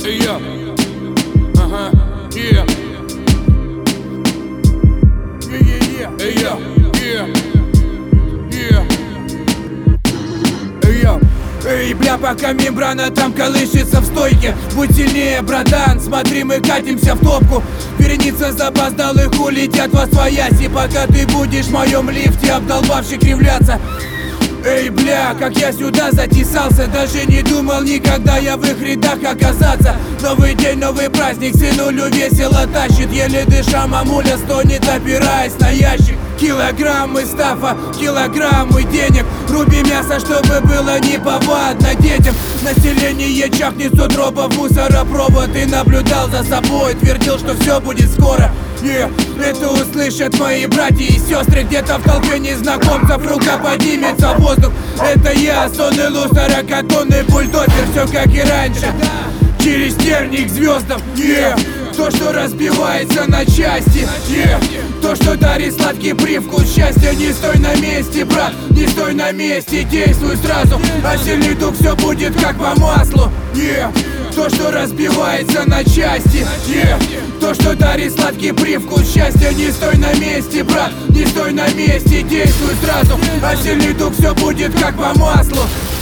Yeah. Yeah. Yeah. Yeah. Эй, бля, пока мембрана там колышется в стойке, будь сильнее, братан, смотри, мы катимся в топку. Вереница запоздалых улетят во свояси, пока ты будешь в моем лифте, обдолбавший кривляться. Эй, бля, как я сюда затесался, даже не думал никогда я в их рядах оказаться. Новый день, новый праздник, сынулю весело тащит, еле дыша мамуля стонет, опираясь на ящик. Килограммы стафа, килограммы денег, руби мясо, чтобы было неповадно детям. Население чахнет с утробов мусоропровод, и наблюдал за собой, твердил, что все будет скоро. Это услышат мои братья и сестры, где-то в толпе незнакомцев рука поднимется в воздух. Это я, сонный лу, 40-тонный бульдозер, все как и раньше, через терник к звездам. То, что разбивается на части, то, что дарит сладкий привкус счастья. Не стой на месте, брат, не стой на месте, действуй сразу, а сильный дух все будет как по маслу. То, что разбивается на части, то, что дарит сладкий привкус счастья. Не стой на месте, брат, не стой на месте, действуй сразу, а сильный дух все будет как по маслу.